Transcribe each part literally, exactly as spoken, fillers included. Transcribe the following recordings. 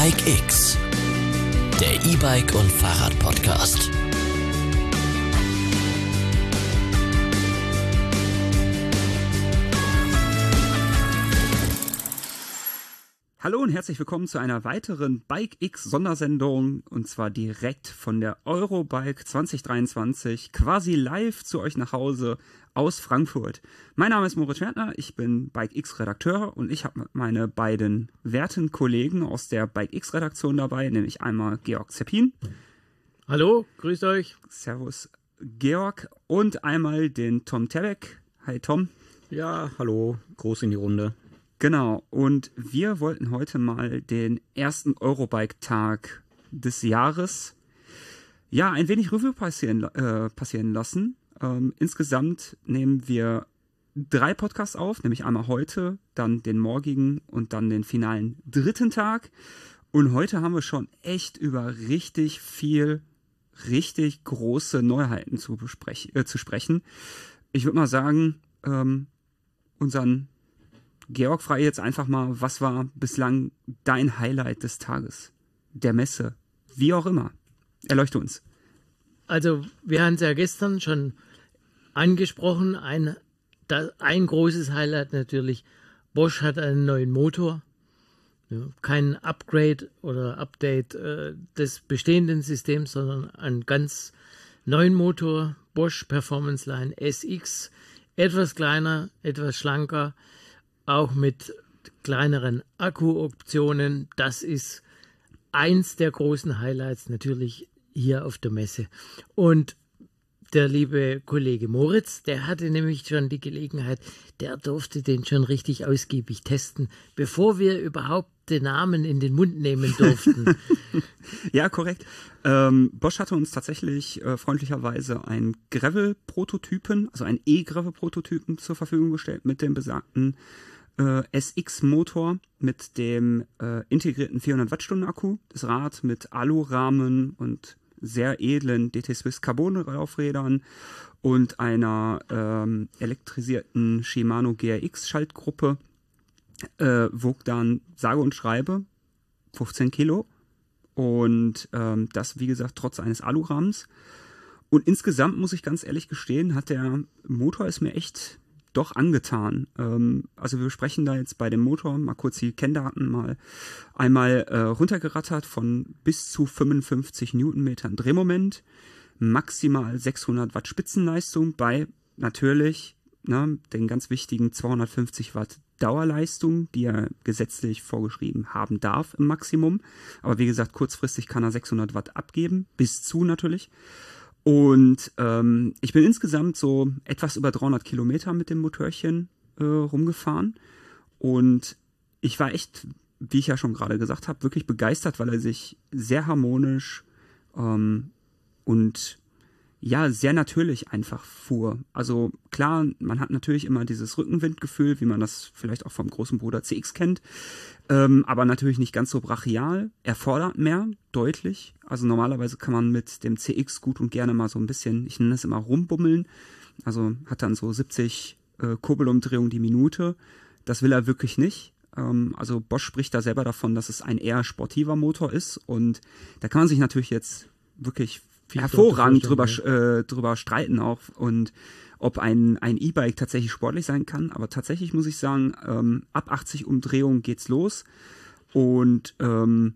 Bike X, der E-Bike- und Fahrrad-Podcast. Hallo und herzlich willkommen zu einer weiteren Bike X Sondersendung, und zwar direkt von der Eurobike zwanzig dreiundzwanzig, quasi live zu euch nach Hause aus Frankfurt. Mein Name ist Moritz Schwertner, ich bin Bike X Redakteur und ich habe meine beiden werten Kollegen aus der Bike X Redaktion dabei, nämlich einmal Georg Zeppin. Hallo, grüßt euch. Servus Georg, und einmal den Tom Terbeck. Hi Tom. Ja, hallo, groß in die Runde. Genau, und wir wollten heute mal den ersten Eurobike-Tag des Jahres ja ein wenig Revue passieren, äh, passieren lassen. Ähm, insgesamt nehmen wir drei Podcasts auf, nämlich einmal heute, dann den morgigen und dann den finalen dritten Tag. Und heute haben wir schon echt über richtig viel, richtig große Neuheiten zu, besprech- äh, zu sprechen. Ich würde mal sagen, ähm, unseren Georg, frage jetzt einfach mal, was war bislang dein Highlight des Tages, der Messe, wie auch immer? Erleuchte uns. Also wir haben es ja gestern schon angesprochen, ein, da, ein großes Highlight natürlich, Bosch hat einen neuen Motor, ja, kein Upgrade oder Update äh, des bestehenden Systems, sondern einen ganz neuen Motor, Bosch Performance Line S X, etwas kleiner, etwas schlanker, auch mit kleineren Akkuoptionen. Das ist eins der großen Highlights natürlich hier auf der Messe. Und der liebe Kollege Moritz, der hatte nämlich schon die Gelegenheit, der durfte den schon richtig ausgiebig testen, bevor wir überhaupt den Namen in den Mund nehmen durften. Ja, korrekt. Ähm, Bosch hatte uns tatsächlich äh, freundlicherweise einen Gravel-Prototypen, also einen E-Gravel-Prototypen zur Verfügung gestellt mit dem besagten äh, S X-Motor, mit dem äh, integrierten vierhundert Wattstunden Akku, das Rad mit Alurahmen und sehr edlen D T Swiss Carbon-Laufrädern und einer ähm, elektrisierten Shimano G R X-Schaltgruppe. Äh, wog dann sage und schreibe fünfzehn Kilo. Und ähm, das, wie gesagt, trotz eines Alurahmens. Und insgesamt muss ich ganz ehrlich gestehen, hat der Motor es mir echt doch angetan. Ähm, also wir sprechen da jetzt bei dem Motor, mal kurz die Kenndaten mal einmal äh, runtergerattert, von bis zu fünfundfünfzig Newtonmetern Drehmoment, maximal sechshundert Watt Spitzenleistung bei natürlich ne, den ganz wichtigen zweihundertfünfzig Watt Dauerleistung, die er gesetzlich vorgeschrieben haben darf im Maximum. Aber wie gesagt, kurzfristig kann er sechshundert Watt abgeben, bis zu natürlich. Und ähm, ich bin insgesamt so etwas über dreihundert Kilometer mit dem Motörchen äh, rumgefahren. Und ich war echt, wie ich ja schon gerade gesagt habe, wirklich begeistert, weil er sich sehr harmonisch ähm, und ja, sehr natürlich einfach fuhr. Also klar, man hat natürlich immer dieses Rückenwindgefühl, wie man das vielleicht auch vom großen Bruder C X kennt, ähm, aber natürlich nicht ganz so brachial. Er fordert mehr, deutlich. Also normalerweise kann man mit dem C X gut und gerne mal so ein bisschen, ich nenne es immer rumbummeln, also hat dann so siebzig äh, Kurbelumdrehungen die Minute. Das will er wirklich nicht. Ähm, also Bosch spricht da selber davon, dass es ein eher sportiver Motor ist, und da kann man sich natürlich jetzt wirklich hervorragend drüber, äh, drüber streiten auch, und ob ein, ein E-Bike tatsächlich sportlich sein kann. Aber tatsächlich muss ich sagen, ähm, ab achtzig Umdrehungen geht's los, und ähm,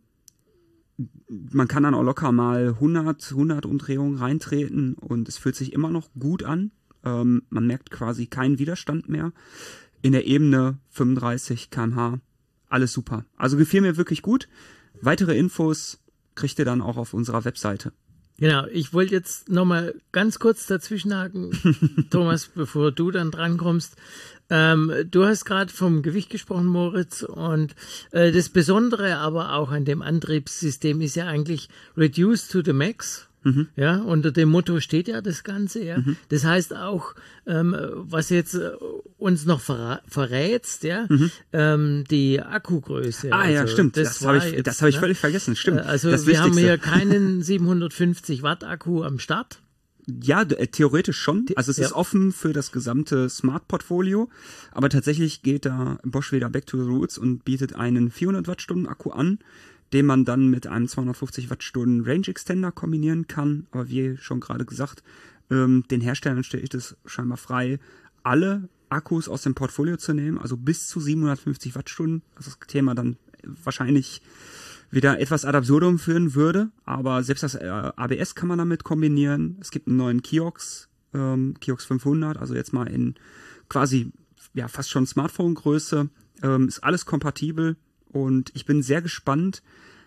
man kann dann auch locker mal hundert, hundert Umdrehungen reintreten, und es fühlt sich immer noch gut an. Ähm, man merkt quasi keinen Widerstand mehr. In der Ebene fünfunddreißig Kilometer pro Stunde, alles super. Also gefiel mir wirklich gut. Weitere Infos kriegt ihr dann auch auf unserer Webseite. Genau, ich wollte jetzt nochmal ganz kurz dazwischenhaken, Thomas, bevor du dann drankommst. Ähm, du hast gerade vom Gewicht gesprochen, Moritz, und äh, das Besondere aber auch an dem Antriebssystem ist ja eigentlich Reduce to the Max. Mhm. Ja, unter dem Motto steht ja das Ganze, ja. Mhm. Das heißt auch, ähm, was jetzt äh, uns noch verra- verrätst, ja, mhm. ähm, die Akkugröße. Ah, also, ja, stimmt. Das, das habe ich, jetzt, das hab ich ne? völlig vergessen. Stimmt. Also das wir Wichtigste. haben hier keinen siebenhundertfünfzig Watt Akku am Start. Ja, äh, theoretisch schon. Also es ja. ist offen für das gesamte Smart-Portfolio, aber tatsächlich geht da Bosch wieder back to the roots und bietet einen vierhundert Wattstunden Akku an, den man dann mit einem zweihundertfünfzig Wattstunden Range Extender kombinieren kann. Aber wie schon gerade gesagt, ähm, den Herstellern steht es scheinbar frei, alle Akkus aus dem Portfolio zu nehmen, also bis zu siebenhundertfünfzig Wattstunden. Das ist das Thema dann wahrscheinlich wieder etwas ad absurdum führen würde, aber selbst das äh, A B S kann man damit kombinieren. Es gibt einen neuen Kiox, ähm, Kiox fünfhundert, also jetzt mal in quasi ja fast schon Smartphone-Größe. Ähm, ist alles kompatibel und ich bin sehr gespannt,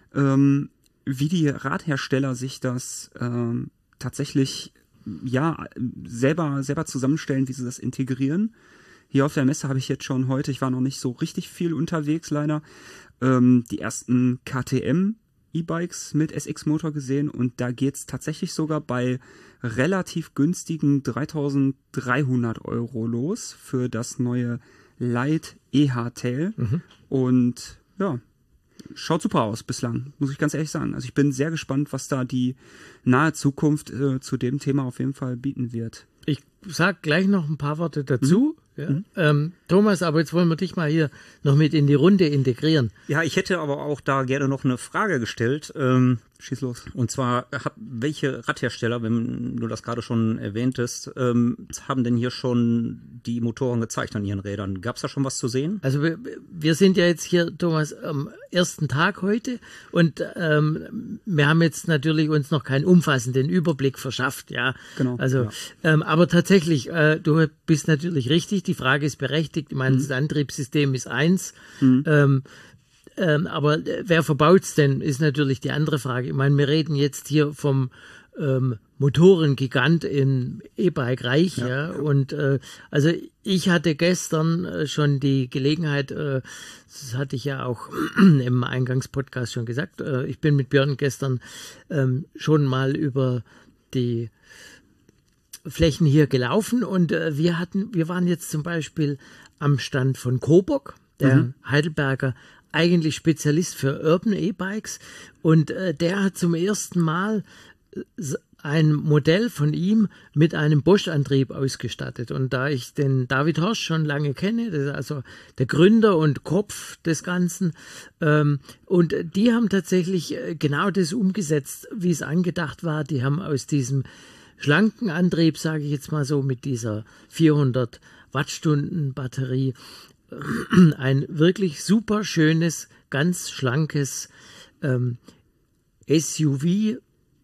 ähm, wie die Radhersteller sich das ähm, tatsächlich ja selber selber zusammenstellen, wie sie das integrieren. Hier auf der Messe habe ich jetzt schon heute, ich war noch nicht so richtig viel unterwegs leider, ähm, die ersten K T M E-Bikes mit S X-Motor gesehen und da geht's tatsächlich sogar bei relativ günstigen dreitausenddreihundert Euro los für das neue Light E H-Tail. Mhm. Und ja, schaut super aus bislang, muss ich ganz ehrlich sagen. Also ich bin sehr gespannt, was da die nahe Zukunft äh, zu dem Thema auf jeden Fall bieten wird. Ich sag gleich noch ein paar Worte dazu. Mhm. Ja. Mhm. Ähm, Thomas, aber jetzt wollen wir dich mal hier noch mit in die Runde integrieren. Ja, ich hätte aber auch da gerne noch eine Frage gestellt. Ähm, Schieß los. Und zwar, hab, welche Radhersteller, wenn du das gerade schon erwähntest, ähm, haben denn hier schon die Motoren gezeigt an ihren Rädern? Gab es da schon was zu sehen? Also wir, wir sind ja jetzt hier, Thomas, am ersten Tag heute und ähm, wir haben jetzt natürlich uns noch keinen umfassenden Überblick verschafft. Ja, genau. Also, ja. Ähm, aber tatsächlich, äh, du bist natürlich richtig. Die Frage ist berechtigt. Ich meine, mhm. das Antriebssystem ist eins. Mhm. Ähm, Ähm, aber wer verbaut's denn, ist natürlich die andere Frage. Ich meine, wir reden jetzt hier vom ähm, Motorengigant im E-Bike-Reich. Ja, ja. Und äh, also ich hatte gestern äh, schon die Gelegenheit, äh, das hatte ich ja auch im Eingangspodcast schon gesagt, äh, ich bin mit Björn gestern ähm, schon mal über die Flächen hier gelaufen und äh, wir hatten, wir waren jetzt zum Beispiel am Stand von Coburg, der mhm. Heidelberger eigentlich Spezialist für Urban E-Bikes und äh, der hat zum ersten Mal ein Modell von ihm mit einem Bosch-Antrieb ausgestattet. Und da ich den David Horsch schon lange kenne, das ist also der Gründer und Kopf des Ganzen, ähm, und die haben tatsächlich genau das umgesetzt, wie es angedacht war. Die haben aus diesem schlanken Antrieb, sage ich jetzt mal so, mit dieser vierhundert Wattstunden Batterie, ein wirklich super schönes, ganz schlankes ähm, S U V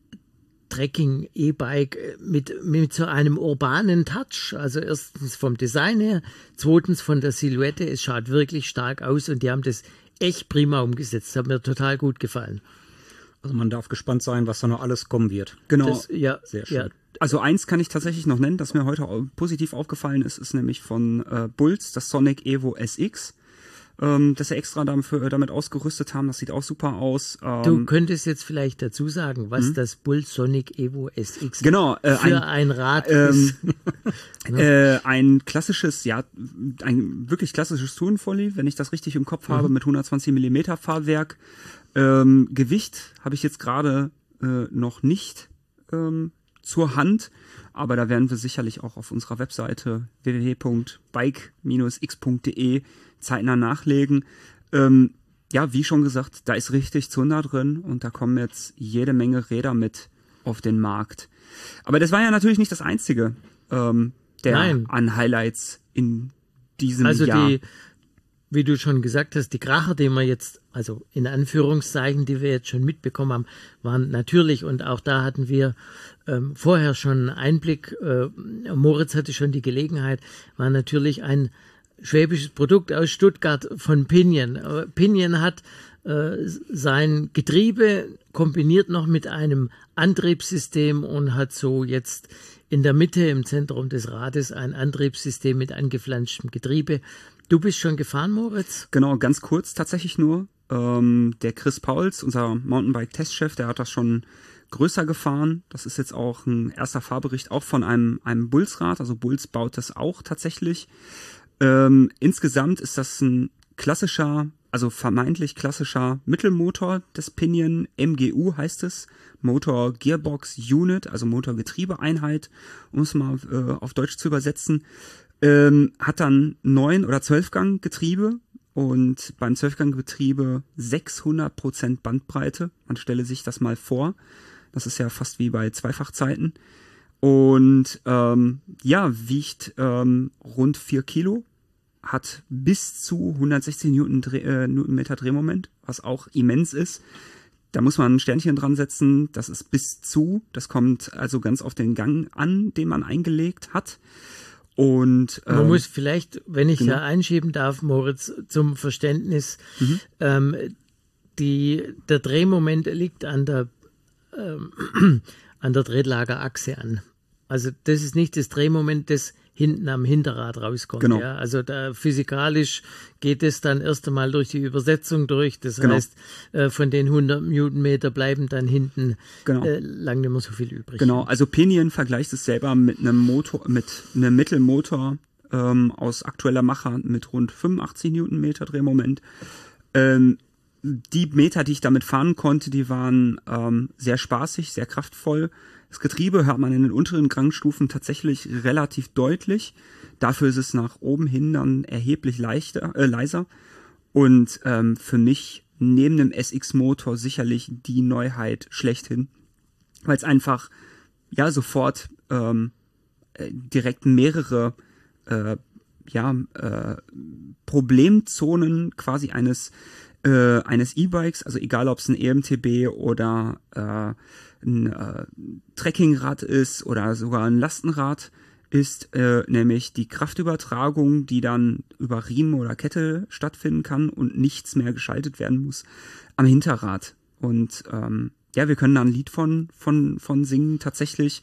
Trekking E-Bike mit, mit so einem urbanen Touch. Also erstens vom Design her, zweitens von der Silhouette. Es schaut wirklich stark aus und die haben das echt prima umgesetzt. Das hat mir total gut gefallen. Also man darf gespannt sein, was da noch alles kommen wird. Genau. Das, ja, sehr schön. Ja. Also eins kann ich tatsächlich noch nennen, das mir heute positiv aufgefallen ist, ist nämlich von äh, Bulls, das Sonic Evo S X, ähm, das sie extra dafür, damit ausgerüstet haben. Das sieht auch super aus. Ähm, du könntest jetzt vielleicht dazu sagen, was hm? das Bulls Sonic Evo S X genau, äh, für ein, ein Rad ähm, ist. äh, ein klassisches, ja, ein wirklich klassisches Tourenvolley, wenn ich das richtig im Kopf mhm. habe, mit hundertzwanzig Millimeter Fahrwerk. Ähm, Gewicht habe ich jetzt gerade äh, noch nicht ähm, zur Hand, aber da werden wir sicherlich auch auf unserer Webseite w w w punkt bike dash x punkt d e zeitnah nachlegen. Ähm, ja, wie schon gesagt, da ist richtig Zunder drin und da kommen jetzt jede Menge Räder mit auf den Markt. Aber das war ja natürlich nicht das einzige ähm, der Nein. an Highlights in diesem also Jahr. Die, wie du schon gesagt hast, die Kracher, die wir jetzt, also in Anführungszeichen, die wir jetzt schon mitbekommen haben, waren natürlich, und auch da hatten wir ähm, vorher schon Einblick, äh, Moritz hatte schon die Gelegenheit, war natürlich ein schwäbisches Produkt aus Stuttgart von Pinion. Äh, Pinion hat äh, sein Getriebe kombiniert noch mit einem Antriebssystem und hat so jetzt in der Mitte im Zentrum des Rades ein Antriebssystem mit angeflanschtem Getriebe. Du bist schon gefahren, Moritz? Genau, ganz kurz tatsächlich nur. Ähm, der Chris Pauls, unser Mountainbike-Testchef, der hat das schon größer gefahren. Das ist jetzt auch ein erster Fahrbericht auch von einem, einem Bulls-Rad. Also Bulls baut das auch tatsächlich. Ähm, insgesamt ist das ein klassischer, also vermeintlich klassischer Mittelmotor des Pinion. M G U heißt es. Motor Gearbox Unit, also Motorgetriebeeinheit, um es mal äh, auf Deutsch zu übersetzen. Ähm, hat dann neun oder zwölf Gang Getriebe und beim Zwölfganggetriebe sechshundert Prozent Bandbreite. Man stelle sich das mal vor. Das ist ja fast wie bei Zweifachzeiten. Und ähm, ja, wiegt ähm, rund vier Kilo, hat bis zu hundertsechzig Newton Dreh, äh, Newtonmeter Drehmoment, was auch immens ist. Da muss man ein Sternchen dran setzen, das ist bis zu, das kommt also ganz auf den Gang an, den man eingelegt hat. Und ähm, man muss vielleicht, wenn ich genau. da einschieben darf, Moritz, zum Verständnis, mhm. ähm, die, der Drehmoment liegt an der, ähm, an der Tretlagerachse an. Also das ist nicht das Drehmoment, das hinten am Hinterrad rauskommt. Genau. Ja? Also da physikalisch geht es dann erst einmal durch die Übersetzung durch. Das genau. heißt, äh, von den hundert Newtonmeter bleiben dann hinten genau. äh, lang nicht mehr so viel übrig. Genau, also Pinion vergleicht es selber mit einem Motor, mit einem Mittelmotor ähm, aus aktueller Machart mit rund fünfundachtzig Newtonmeter Drehmoment. Ähm, die Meter, die ich damit fahren konnte, die waren ähm, sehr spaßig, sehr kraftvoll. Das Getriebe hört man in den unteren Gangstufen tatsächlich relativ deutlich. Dafür ist es nach oben hin dann erheblich leichter, äh, leiser. Und ähm, für mich neben dem S X-Motor sicherlich die Neuheit schlechthin. Weil es einfach ja sofort ähm, direkt mehrere äh, ja, äh, Problemzonen quasi eines äh, eines E-Bikes, also egal ob es ein E M T B oder äh, ein äh, Trekkingrad ist oder sogar ein Lastenrad ist, äh, nämlich die Kraftübertragung, die dann über Riemen oder Kette stattfinden kann und nichts mehr geschaltet werden muss am Hinterrad. Und ähm, ja, wir können da ein Lied von von von singen tatsächlich,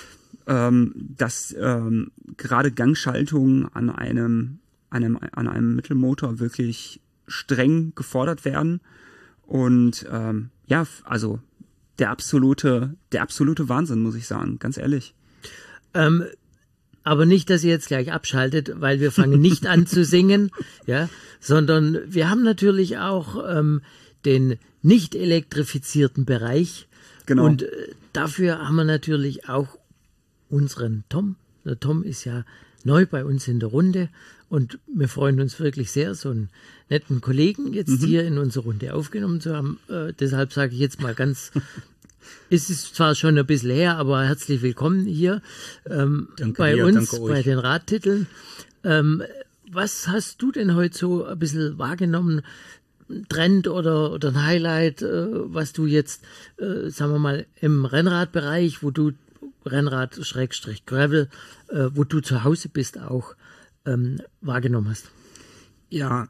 ähm, dass ähm, gerade Gangschaltungen an einem einem an einem Mittelmotor wirklich streng gefordert werden. Und ähm, ja, also der absolute, der absolute Wahnsinn, muss ich sagen, ganz ehrlich. Ähm, aber nicht, dass ihr jetzt gleich abschaltet, weil wir fangen nicht an zu singen, ja, sondern wir haben natürlich auch ähm, den nicht elektrifizierten Bereich. Genau. Und äh, dafür haben wir natürlich auch unseren Tom. Der Tom ist ja neu bei uns in der Runde und wir freuen uns wirklich sehr, so einen netten Kollegen jetzt mhm. hier in unsere Runde aufgenommen zu haben. Äh, deshalb sage ich jetzt mal ganz, es ist zwar schon ein bisschen her, aber herzlich willkommen hier ähm, bei dir, uns, bei den Radtiteln. Ähm, was hast du denn heute so ein bisschen wahrgenommen? Trend oder, oder ein Highlight, äh, was du jetzt, äh, sagen wir mal, im Rennradbereich, wo du Rennrad Schrägstrich Gravel, äh, wo du zu Hause bist, auch ähm, wahrgenommen hast? Ja,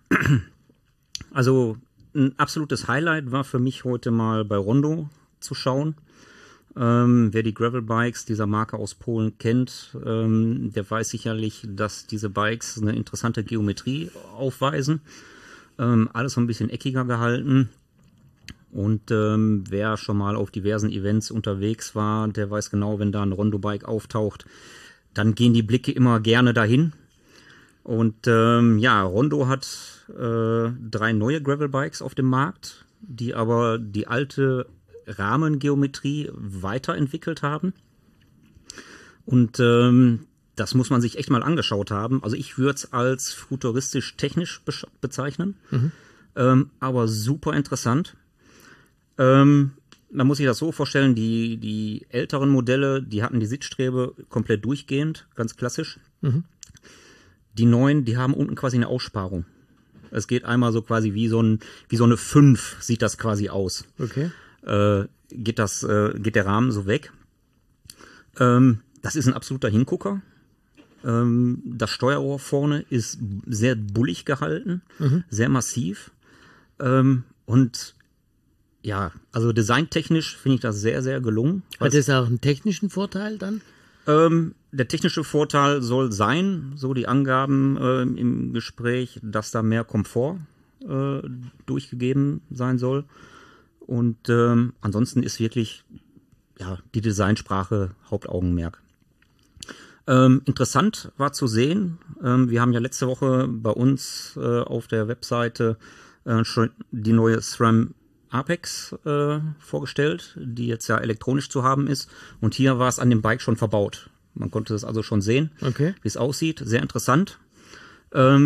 also ein absolutes Highlight war für mich heute mal bei Rondo zu schauen. Ähm, wer die Gravel-Bikes dieser Marke aus Polen kennt, ähm, der weiß sicherlich, dass diese Bikes eine interessante Geometrie aufweisen. Ähm, alles so ein bisschen eckiger gehalten. Und ähm, wer schon mal auf diversen Events unterwegs war, der weiß genau, wenn da ein Rondo-Bike auftaucht, dann gehen die Blicke immer gerne dahin. Und ähm, ja, Rondo hat äh, drei neue Gravel-Bikes auf dem Markt, die aber die alte Rahmengeometrie weiterentwickelt haben. Und ähm, das muss man sich echt mal angeschaut haben. Also ich würde es als futuristisch-technisch be- bezeichnen, mhm. ähm, aber super interessant. Ähm, man muss sich das so vorstellen, die, die älteren Modelle, die hatten die Sitzstrebe komplett durchgehend, ganz klassisch. Mhm. Die neuen, die haben unten quasi eine Aussparung. Es geht einmal so quasi wie so, ein, wie so eine fünf, sieht das quasi aus. Okay. Äh, geht, das, äh, geht der Rahmen so weg. Ähm, das ist ein absoluter Hingucker. Ähm, das Steuerrohr vorne ist sehr bullig gehalten, mhm. sehr massiv. Ähm, und ja, also designtechnisch finde ich das sehr, sehr gelungen. Hat das auch einen technischen Vorteil dann? Ähm, der technische Vorteil soll sein, so die Angaben äh, im Gespräch, dass da mehr Komfort äh, durchgegeben sein soll. Und ähm, ansonsten ist wirklich ja, die Designsprache Hauptaugenmerk. Ähm, interessant war zu sehen, ähm, wir haben ja letzte Woche bei uns äh, auf der Webseite äh, schon die neue SRAM Apex äh, vorgestellt, die jetzt ja elektronisch zu haben ist. Und hier war es an dem Bike schon verbaut. Man konnte es also schon sehen, okay. wie es aussieht. Sehr interessant. Ähm,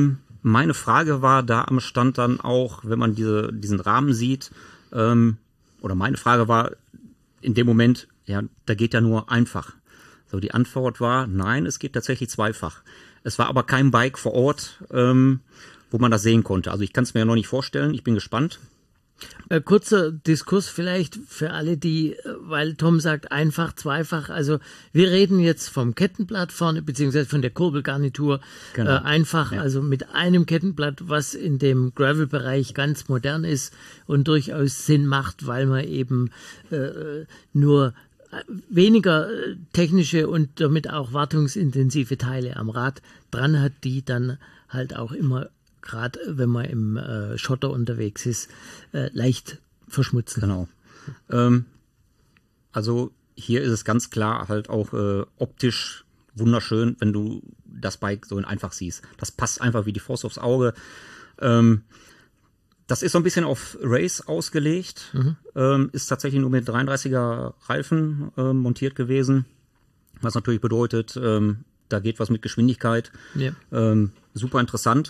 Meine Frage war da am Stand dann auch, wenn man diese, diesen Rahmen sieht, ähm, oder meine Frage war in dem Moment, ja, da geht ja nur einfach. So, die Antwort war, nein, es geht tatsächlich zweifach. Es war aber kein Bike vor Ort, ähm, wo man das sehen konnte. Also ich kann es mir ja noch nicht vorstellen, ich bin gespannt. Äh, kurzer Diskurs vielleicht für alle, die, weil Tom sagt einfach, zweifach, also wir reden jetzt vom Kettenblatt vorne, beziehungsweise von der Kurbelgarnitur, Genau. äh, einfach, Ja. also mit einem Kettenblatt, was in dem Gravel-Bereich ganz modern ist und durchaus Sinn macht, weil man eben äh, nur weniger äh, technische und damit auch wartungsintensive Teile am Rad dran hat, die dann halt auch immer, gerade wenn man im äh, Schotter unterwegs ist, äh, leicht verschmutzen. Genau. Ähm, also hier ist es ganz klar halt auch äh, optisch wunderschön, wenn du das Bike so in einfach siehst. Das passt einfach wie die Faust aufs Auge. Ähm, das ist so ein bisschen auf Race ausgelegt. Mhm. Ähm, ist tatsächlich nur mit dreiunddreißiger Reifen ähm, montiert gewesen. Was natürlich bedeutet, ähm, da geht was mit Geschwindigkeit. Ja. Ähm, super interessant.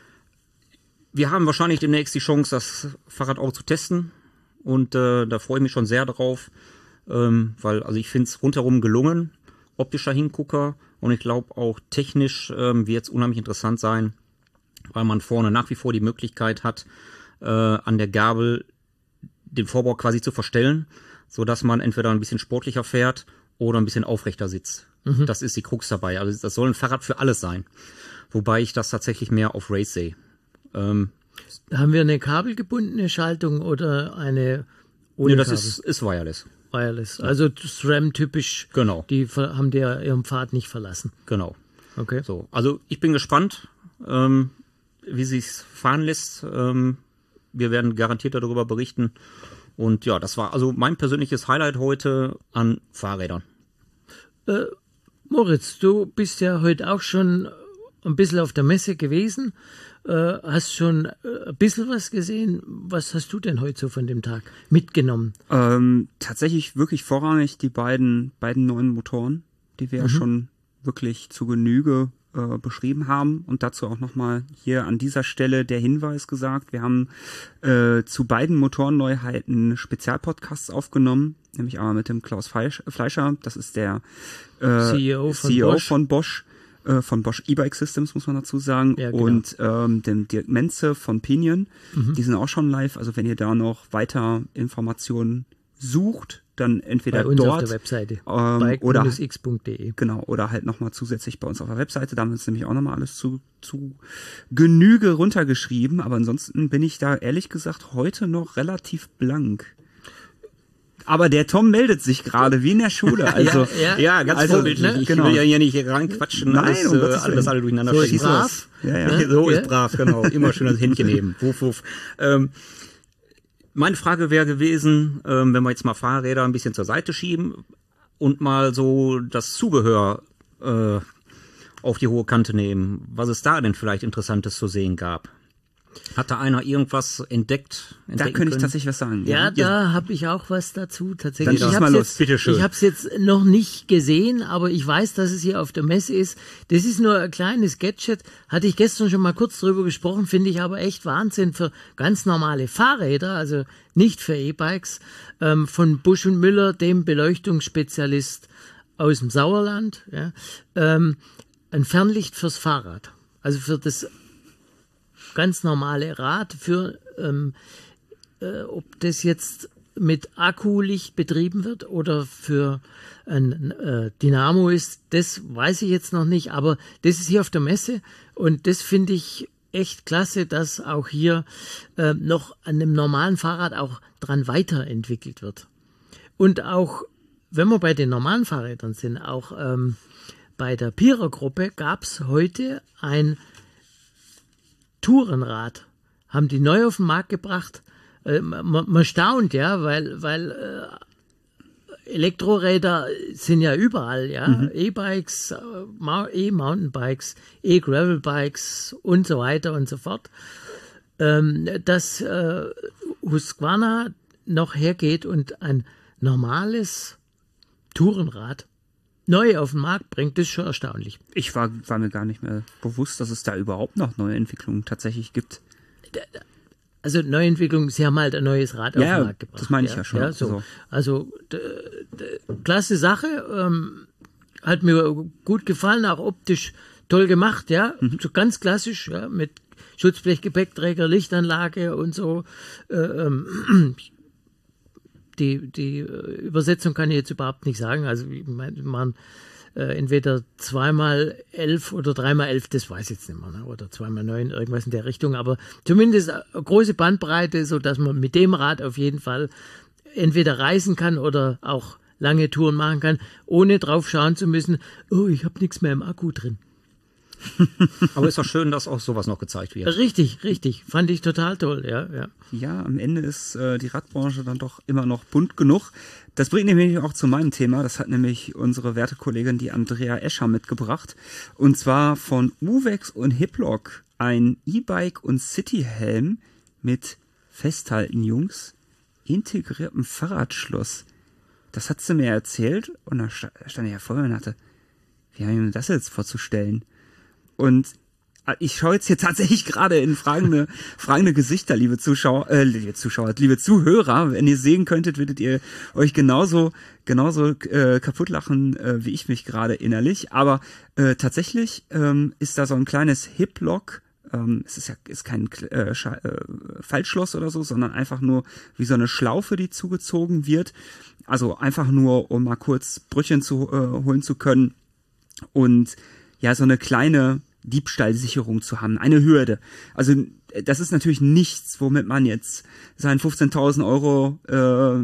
Wir haben wahrscheinlich demnächst die Chance, das Fahrrad auch zu testen. Und äh, da freue ich mich schon sehr drauf. Ähm, weil, also ich finde es rundherum gelungen. Optischer Hingucker. Und ich glaube auch technisch ähm, wird es unheimlich interessant sein. Weil man vorne nach wie vor die Möglichkeit hat, äh, an der Gabel den Vorbau quasi zu verstellen. Sodass man entweder ein bisschen sportlicher fährt oder ein bisschen aufrechter sitzt. Mhm. Das ist die Krux dabei. Also das soll ein Fahrrad für alles sein. Wobei ich das tatsächlich mehr auf Race sehe. Ähm, Haben wir eine kabelgebundene Schaltung oder eine ohne nee, das Kabel? ist, ist wireless. Wireless. Also SRAM-typisch. Genau. Die ver- haben der ihren Pfad nicht verlassen. Genau. Okay. So, also ich bin gespannt, ähm, wie sich's fahren lässt. Ähm, wir werden garantiert darüber berichten. Und ja, das war also mein persönliches Highlight heute an Fahrrädern. Äh, Moritz, du bist ja heute auch schon ein bisschen auf der Messe gewesen. Äh, hast schon äh, ein bisschen was gesehen. Was hast du denn heute so von dem Tag mitgenommen? Ähm, tatsächlich wirklich vorrangig die beiden, beiden neuen Motoren, die wir mhm. ja schon wirklich zu Genüge äh, beschrieben haben. Und dazu auch nochmal hier an dieser Stelle der Hinweis gesagt. Wir haben äh, zu beiden Motorenneuheiten Spezialpodcasts aufgenommen. Nämlich einmal mit dem Klaus Fleischer. Das ist der äh, C E O von C E O Bosch. von Bosch. Von Bosch E-Bike Systems, muss man dazu sagen. Ja, genau. Und ähm, dem Dirk Menze von Pinion. Mhm. Die sind auch schon live. Also wenn ihr da noch weiter Informationen sucht, dann entweder bei uns dort auf der Webseite ähm, bike oder x punkt de. Genau, oder halt nochmal zusätzlich bei uns auf der Webseite. Da haben wir uns nämlich auch nochmal alles zu, zu Genüge runtergeschrieben. Aber ansonsten bin ich da ehrlich gesagt heute noch relativ blank. Aber der Tom meldet sich gerade, wie in der Schule. Also, ja, ja, ja, ganz also, vorbildlich. ne, ich genau. will ja hier nicht reinquatschen, Nein, alles, um äh, Gottes alles, Willen. alle durcheinander So ist schießen. brav. Ja, ja. Ja, so Ja. ist brav, genau. Immer schön das Händchen heben. Wuff, wuff. Ähm, meine Frage wäre gewesen, ähm, wenn wir jetzt mal Fahrräder ein bisschen zur Seite schieben und mal so das Zubehör äh, auf die hohe Kante nehmen, was es da denn vielleicht Interessantes zu sehen gab. Hat da einer irgendwas entdeckt? Da könnte ich tatsächlich was sagen. Ja, da habe ich auch was dazu. Tatsächlich. Dann schieß ich mal hab's los. Jetzt, Bitteschön. Ich habe es jetzt noch nicht gesehen, aber ich weiß, dass es hier auf der Messe ist. Das ist nur ein kleines Gadget. Hatte ich gestern schon mal kurz drüber gesprochen, finde ich aber echt Wahnsinn für ganz normale Fahrräder, also nicht für E-Bikes, ähm, von Busch und Müller, dem Beleuchtungsspezialist aus dem Sauerland. Ja, ähm, ein Fernlicht fürs Fahrrad. Also für das ganz normale Rad, für ähm, äh, ob das jetzt mit Akkulicht betrieben wird oder für ein äh, Dynamo ist, das weiß ich jetzt noch nicht, aber das ist hier auf der Messe und das finde ich echt klasse, dass auch hier äh, noch an dem normalen Fahrrad auch dran weiterentwickelt wird. Und auch, wenn wir bei den normalen Fahrrädern sind, auch ähm, bei der Pierer-Gruppe gab es heute ein Tourenrad, haben die neu auf den Markt gebracht. Äh, man, man staunt, ja, weil, weil äh, Elektroräder sind ja überall, ja. Mhm. E-Bikes, äh, E-Mountainbikes, E-Gravelbikes und so weiter und so fort. Ähm, dass äh, Husqvarna noch hergeht und ein normales Tourenrad neu auf den Markt bringt, das ist schon erstaunlich. Ich war, war mir gar nicht mehr bewusst, dass es da überhaupt noch neue Entwicklungen tatsächlich gibt. Also Neuentwicklung, sie haben halt ein neues Rad Ja, auf den Markt gebracht. das meine ich ja schon. Ja, so. Also- Also, d- d- klasse Sache, ähm, hat mir gut gefallen, auch optisch toll gemacht, ja, Mhm. so ganz klassisch, ja, mit Schutzblechgepäckträger, Lichtanlage und so. Äh, ähm, die, die äh, Übersetzung kann ich jetzt überhaupt nicht sagen. Also ich meine, man äh, entweder zweimal elf oder dreimal elf, das weiß ich jetzt nicht mehr, ne? Oder zweimal neun, irgendwas in der Richtung. Aber zumindest eine große Bandbreite, so dass man mit dem Rad auf jeden Fall entweder reisen kann oder auch lange Touren machen kann, ohne drauf schauen zu müssen, oh, ich habe nichts mehr im Akku drin. Aber ist doch schön, dass auch sowas noch gezeigt wird. Richtig, richtig. Fand ich total toll, ja, ja. Ja, am Ende ist äh, die Radbranche dann doch immer noch bunt genug. Das bringt nämlich auch zu meinem Thema. Das hat nämlich unsere werte Kollegin, die Andrea Escher, mitgebracht. Und zwar von Uvex und Hiplock ein E-Bike und Cityhelm mit, festhalten, Jungs, integriertem Fahrradschloss. Das hat sie mir erzählt und da sta- stand ich ja vor mir und dachte, wie haben wir das jetzt vorzustellen? Und ich schaue jetzt hier tatsächlich gerade in fragende, fragende Gesichter, liebe Zuschauer, äh, liebe Zuschauer, liebe Zuhörer. Wenn ihr sehen könntet, würdet ihr euch genauso, genauso äh, kaputt lachen, äh, wie ich mich gerade innerlich. Aber äh, tatsächlich ähm, ist da so ein kleines Hip-Lock. Ähm, es ist ja ist kein äh, Scha- äh, Faltschloss oder so, sondern einfach nur wie so eine Schlaufe, die zugezogen wird. Also einfach nur, um mal kurz Brötchen zu äh, holen zu können. Und ja, so eine kleine Diebstahlsicherung zu haben, eine Hürde. Also das ist natürlich nichts, womit man jetzt seinen fünfzehntausend Euro äh,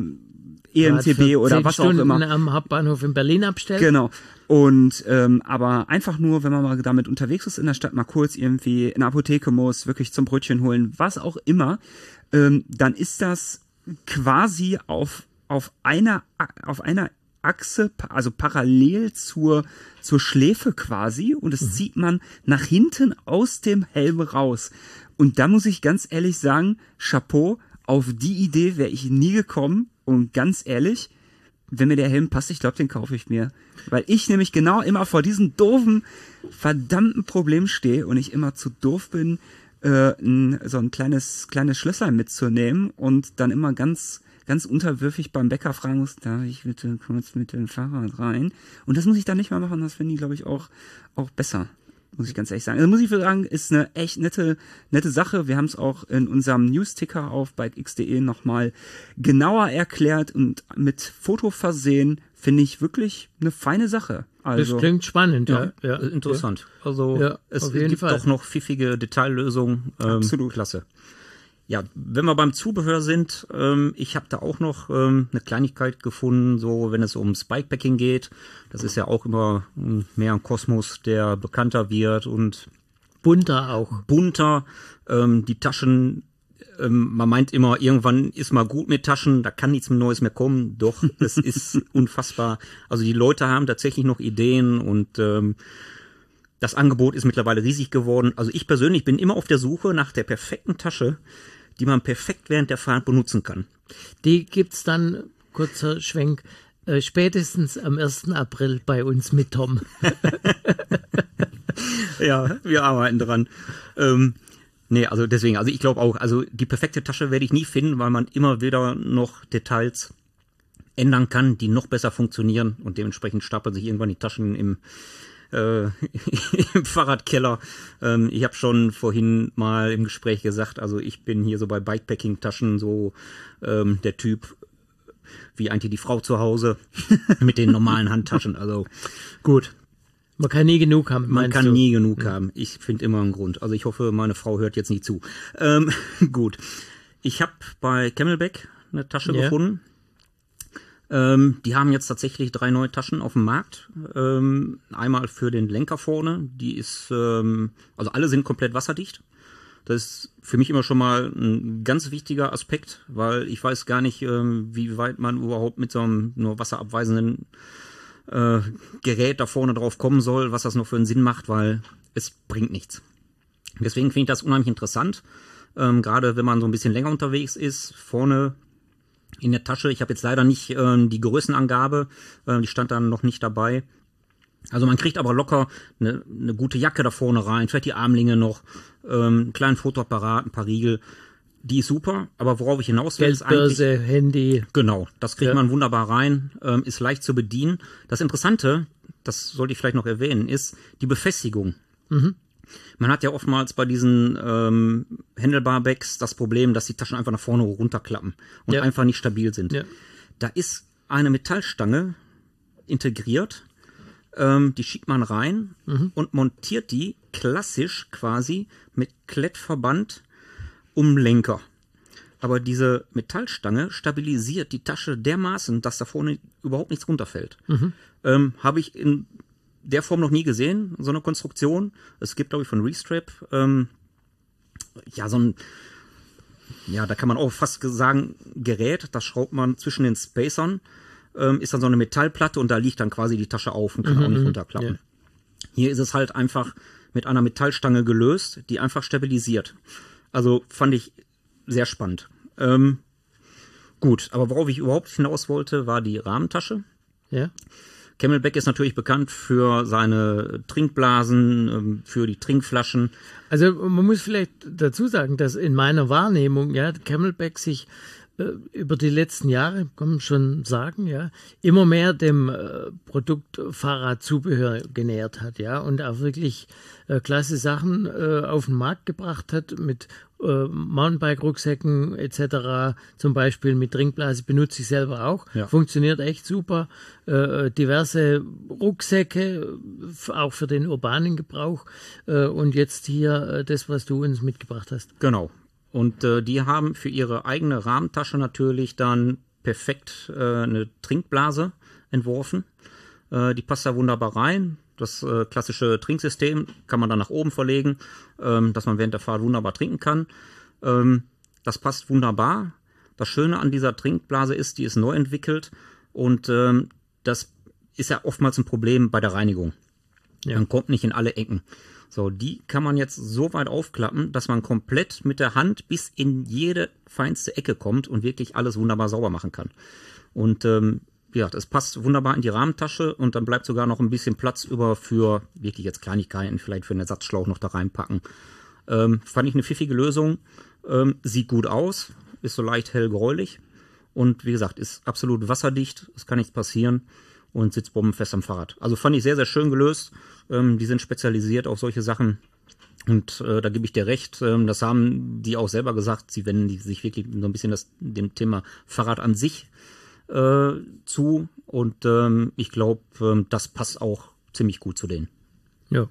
E M T B Für oder zehn was Stunden auch immer. am Hauptbahnhof in Berlin abstellt. Genau. Und ähm, aber einfach nur, wenn man mal damit unterwegs ist in der Stadt, mal kurz irgendwie in eine Apotheke muss, wirklich zum Brötchen holen, was auch immer, ähm, dann ist das quasi auf auf einer auf einer Achse, also parallel zur zur Schläfe quasi, und das zieht man nach hinten aus dem Helm raus. Und da muss ich ganz ehrlich sagen, Chapeau, auf die Idee wäre ich nie gekommen. Und ganz ehrlich, wenn mir der Helm passt, ich glaube, den kaufe ich mir. Weil ich nämlich genau immer vor diesem doofen, verdammten Problem stehe und ich immer zu doof bin, äh, ein, so ein kleines, kleines Schlösser mitzunehmen und dann immer ganz, ganz unterwürfig beim Bäcker fragen muss, darf ich bitte kurz mit dem Fahrrad rein? Und das muss ich dann nicht mal machen, das finde ich, glaube ich, auch, auch besser. Muss ich ganz ehrlich sagen. Also muss ich sagen, ist eine echt nette, nette Sache. Wir haben es auch in unserem News-Ticker auf bikex punkt de nochmal genauer erklärt und mit Foto versehen. Finde ich wirklich eine feine Sache. Also, Das klingt spannend, ja. ja, Äh, Interessant. Also Ja, es auf jeden gibt Fall. doch noch pfiffige Detaillösungen. Ähm, Absolut. Klasse. Ja, wenn wir beim Zubehör sind, ähm, ich habe da auch noch ähm, eine Kleinigkeit gefunden, so wenn es ums Bikepacking geht. Das ist ja auch immer ähm, mehr ein Kosmos, der bekannter wird und Bunter auch. bunter. Ähm, die Taschen, ähm, man meint immer, irgendwann ist mal gut mit Taschen, da kann nichts mehr Neues mehr kommen. Doch, es ist unfassbar. Also die Leute haben tatsächlich noch Ideen und ähm, das Angebot ist mittlerweile riesig geworden. Also ich persönlich bin immer auf der Suche nach der perfekten Tasche, die man perfekt während der Fahrt benutzen kann. Die gibt's dann, kurzer Schwenk, äh, spätestens am ersten April bei uns mit Tom. Ja, wir arbeiten dran. Ähm, nee, also deswegen, also ich glaube auch, also die perfekte Tasche werde ich nie finden, weil man immer wieder noch Details ändern kann, die noch besser funktionieren und dementsprechend stapeln sich irgendwann die Taschen im Äh, im Fahrradkeller. Ähm, ich habe schon vorhin mal im Gespräch gesagt, also ich bin hier so bei Bikepacking-Taschen so ähm, der Typ wie eigentlich die Frau zu Hause mit den normalen Handtaschen. Also gut, Man kann nie genug haben, man meinst kann du? nie genug haben. Ich finde immer einen Grund. Also ich hoffe, meine Frau hört jetzt nicht zu. Ähm, gut, ich habe bei Camelback eine Tasche Ja. gefunden. Ähm, die haben jetzt tatsächlich drei neue Taschen auf dem Markt. Ähm, einmal für den Lenker vorne. Die ist, ähm, also alle sind komplett wasserdicht. Das ist für mich immer schon mal ein ganz wichtiger Aspekt, weil ich weiß gar nicht, ähm, wie weit man überhaupt mit so einem nur wasserabweisenden äh, Gerät da vorne drauf kommen soll, was das noch für einen Sinn macht, weil es bringt nichts. Deswegen finde ich das unheimlich interessant. Ähm, gerade wenn man so ein bisschen länger unterwegs ist, vorne in der Tasche. Ich habe jetzt leider nicht ähm, die Größenangabe, äh, die stand dann noch nicht dabei. Also man kriegt aber locker eine, eine gute Jacke da vorne rein, vielleicht die Armlinge noch, ähm, einen kleinen Fotoapparat, ein paar Riegel. Die ist super, aber worauf ich hinaus will, ist eigentlich... Geldbörse, Handy. Genau, das kriegt Ja. man wunderbar rein, ähm, ist leicht zu bedienen. Das Interessante, das sollte ich vielleicht noch erwähnen, ist die Befestigung. Mhm. Man hat ja oftmals bei diesen ähm, Handlebar-Bags das Problem, dass die Taschen einfach nach vorne runterklappen und Ja. einfach nicht stabil sind. Ja. Da ist eine Metallstange integriert, ähm, die schiebt man rein Mhm. und montiert die klassisch quasi mit Klettverband um Lenker. Aber diese Metallstange stabilisiert die Tasche dermaßen, dass da vorne überhaupt nichts runterfällt. Mhm. Ähm, Habe ich in der Form noch nie gesehen, so eine Konstruktion. Es gibt, glaube ich, von Restrap, ähm, ja, so ein, ja, da kann man auch fast sagen, Gerät, das schraubt man zwischen den Spacern, ähm, ist dann so eine Metallplatte und da liegt dann quasi die Tasche auf und kann Mhm, auch nicht mhm, runterklappen. ja. Hier ist es halt einfach mit einer Metallstange gelöst, die einfach stabilisiert. Also fand ich sehr spannend. Ähm, gut, aber worauf ich überhaupt hinaus wollte, war die Rahmentasche. Ja. Camelback ist natürlich bekannt für seine Trinkblasen, ähm, für die Trinkflaschen. Also man muss vielleicht dazu sagen, dass in meiner Wahrnehmung ja Camelback sich äh, über die letzten Jahre, kann man schon sagen, ja, immer mehr dem äh, Produkt Fahrradzubehör genähert hat, ja, und auch wirklich äh, klasse Sachen äh, auf den Markt gebracht hat mit äh, Mountainbike-Rucksäcken et cetera. Zum Beispiel mit Trinkblase benutze ich selber auch. Ja. Funktioniert echt super. Äh, diverse Rucksäcke, f- auch für den urbanen Gebrauch. Äh, und jetzt hier äh, das, was du uns mitgebracht hast. Genau. Und äh, die haben für ihre eigene Rahmentasche natürlich dann perfekt äh, eine Trinkblase entworfen. Äh, die passt da wunderbar rein. Das äh, klassische Trinksystem kann man dann nach oben verlegen, ähm, dass man während der Fahrt wunderbar trinken kann. Ähm, das passt wunderbar. Das Schöne an dieser Trinkblase ist, die ist neu entwickelt und ähm, das ist ja oftmals ein Problem bei der Reinigung. Ja. Man kommt nicht in alle Ecken. So, die kann man jetzt so weit aufklappen, dass man komplett mit der Hand bis in jede feinste Ecke kommt und wirklich alles wunderbar sauber machen kann. Und ähm, ja, das passt wunderbar in die Rahmentasche und dann bleibt sogar noch ein bisschen Platz über für wirklich jetzt Kleinigkeiten, vielleicht für einen Ersatzschlauch noch da reinpacken. Ähm, fand ich eine pfiffige Lösung. Ähm, sieht gut aus, ist so leicht hellgräulich und wie gesagt, ist absolut wasserdicht, es kann nichts passieren und sitzt bombenfest am Fahrrad. Also fand ich sehr, sehr schön gelöst. Ähm, die sind spezialisiert auf solche Sachen. Und äh, da gebe ich dir recht, ähm, das haben die auch selber gesagt, sie wenden die sich wirklich so ein bisschen das, dem Thema Fahrrad an sich äh, zu. Und ähm, ich glaube, ähm, das passt auch ziemlich gut zu denen. Ja.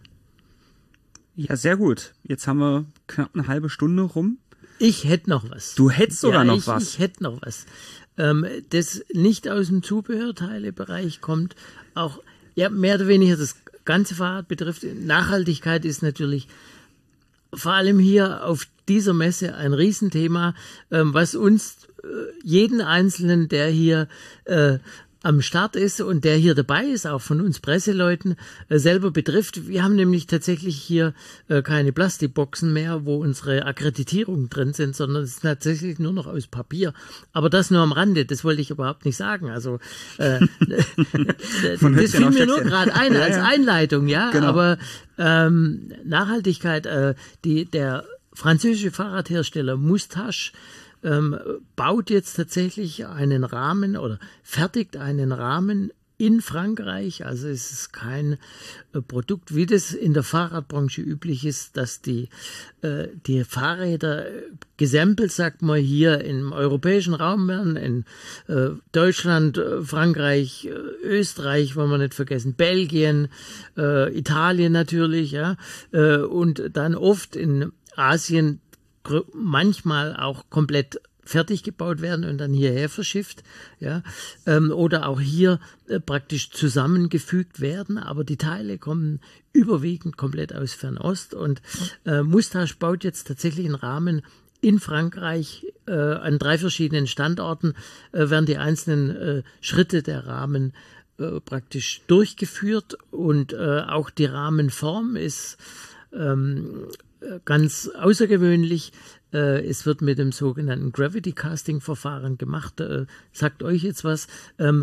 Ja, sehr gut. Jetzt haben wir knapp eine halbe Stunde rum. Ich hätte noch was. Du hättest sogar ja, noch ich, was. Ich hätte noch was. Ähm, das nicht aus dem Zubehörteilebereich kommt, auch ja, mehr oder weniger das ganze Fahrrad betrifft. Nachhaltigkeit ist natürlich vor allem hier auf dieser Messe ein Riesenthema, ähm, was uns äh, jeden Einzelnen, der hier äh, am Start ist und der hier dabei ist, auch von uns Presseleuten, äh, selber betrifft. Wir haben nämlich tatsächlich hier äh, keine Plastikboxen mehr, wo unsere Akkreditierungen drin sind, sondern es ist tatsächlich nur noch aus Papier. Aber das nur am Rande, das wollte ich überhaupt nicht sagen. Also äh, das fiel mir nur gerade ein Ja, als ja. Einleitung, ja. Genau. Aber ähm, Nachhaltigkeit, äh, die, der französische Fahrradhersteller Moustache ähm, baut jetzt tatsächlich einen Rahmen oder fertigt einen Rahmen in Frankreich. Also es ist kein äh, Produkt, wie das in der Fahrradbranche üblich ist, dass die, äh, die Fahrräder äh, gesampelt, sagt man, hier im europäischen Raum werden, in äh, Deutschland, äh, Frankreich, äh, Österreich, wollen wir nicht vergessen, Belgien, äh, Italien natürlich, ja, äh, und dann oft in Asien gr- manchmal auch komplett fertig gebaut werden und dann hierher verschifft, ja, ähm, oder auch hier äh, praktisch zusammengefügt werden, aber die Teile kommen überwiegend komplett aus Fernost und äh, Moustache baut jetzt tatsächlich einen Rahmen in Frankreich, äh, an drei verschiedenen Standorten äh, werden die einzelnen äh, Schritte der Rahmen äh, praktisch durchgeführt und äh, auch die Rahmenform ist ähm, ganz außergewöhnlich. Äh, es wird mit dem sogenannten Gravity Casting Verfahren gemacht. Äh, sagt euch jetzt was. Ähm,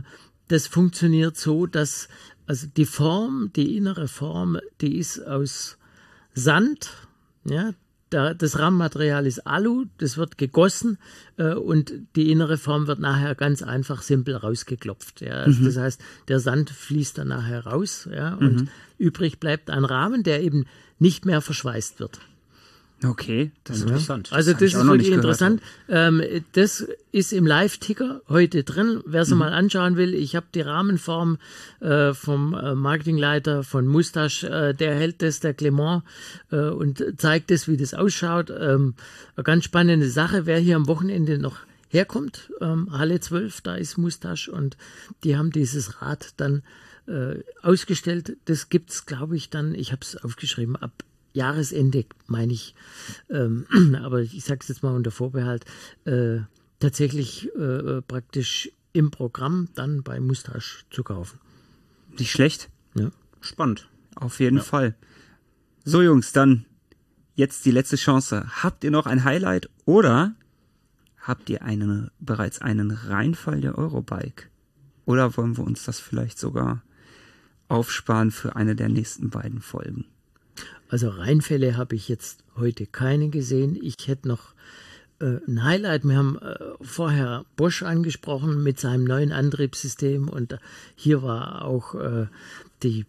das funktioniert so, dass also die Form, die innere Form, die ist aus Sand, ja, da, das Rahmenmaterial ist Alu, das wird gegossen äh, und die innere Form wird nachher ganz einfach simpel rausgeklopft. Ja. Also mhm. Das heißt, der Sand fließt dann nachher raus, ja, und mhm. übrig bleibt ein Rahmen, der eben nicht mehr verschweißt wird. Okay, das ist ja interessant. Also das, das ist wirklich interessant. Ähm, das ist im Live-Ticker heute drin. Wer es mhm. mal anschauen will, ich habe die Rahmenform äh, vom äh, Marketingleiter von Moustache, äh, der hält das, der Clement, äh, und zeigt das, wie das ausschaut. Ähm, eine ganz spannende Sache. Wer hier am Wochenende noch herkommt, ähm, Halle zwölf, da ist Moustache und die haben dieses Rad dann äh, ausgestellt. Das gibt es, glaube ich, dann, ich habe es aufgeschrieben, ab Jahresende, meine ich, ähm, aber ich sage es jetzt mal unter Vorbehalt, äh, tatsächlich äh, praktisch im Programm dann bei Moustache zu kaufen. Nicht schlecht. Ja. Spannend. Auf jeden ja. Fall. So Jungs, dann jetzt die letzte Chance. Habt ihr noch ein Highlight oder habt ihr einen, bereits einen Reinfall der Eurobike? Oder wollen wir uns das vielleicht sogar aufsparen für eine der nächsten beiden Folgen? Also Reinfälle habe ich jetzt heute keine gesehen. Ich hätte noch äh, ein Highlight. Wir haben äh, vorher Bosch angesprochen mit seinem neuen Antriebssystem und äh, hier war auch äh, die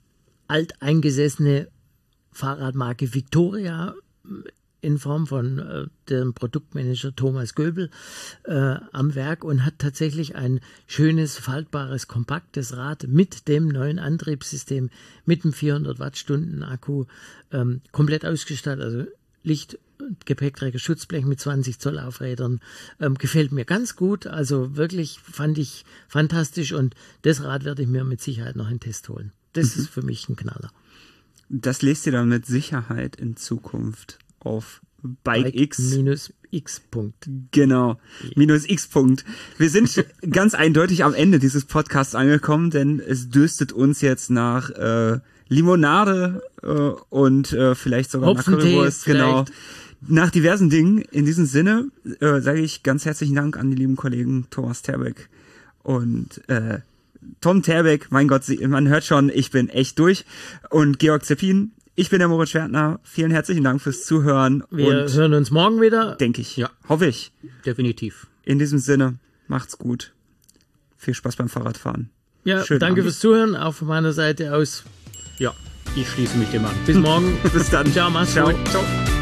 alteingesessene Fahrradmarke Victoria in Form von äh, dem Produktmanager Thomas Göbel äh, am Werk und hat tatsächlich ein schönes, faltbares, kompaktes Rad mit dem neuen Antriebssystem, mit dem vierhundert Wattstunden Akku, ähm, komplett ausgestattet, also Licht, Gepäckträger, Schutzblech mit zwanzig Zoll Aufrädern, ähm, gefällt mir ganz gut, also wirklich fand ich fantastisch und das Rad werde ich mir mit Sicherheit noch in Test holen. Das mhm. ist für mich ein Knaller. Das lest ihr dann mit Sicherheit in Zukunft auf Bike, Bike X. Minus X. Genau, yeah. Minus X. Wir sind ganz eindeutig am Ende dieses Podcasts angekommen, denn es dürstet uns jetzt nach äh, Limonade äh, und äh, vielleicht sogar nach Currywurst. Genau. Nach diversen Dingen. In diesem Sinne äh, sage ich ganz herzlichen Dank an die lieben Kollegen Thomas Terbeck und äh, Tom Terbeck. Mein Gott, man hört schon, ich bin echt durch. Und Georg Zeppin. Ich bin der Moritz Schwertner. Vielen herzlichen Dank fürs Zuhören. Wir und hören uns morgen wieder. Denke ich. Ja. Hoffe ich. Definitiv. In diesem Sinne, macht's gut. Viel Spaß beim Fahrradfahren. Ja, Schönen danke Abend. Fürs Zuhören. Auch von meiner Seite aus. Ja, ich schließe mich dem an. Bis morgen. Bis dann. Ciao, mach's Ciao. gut. Ciao.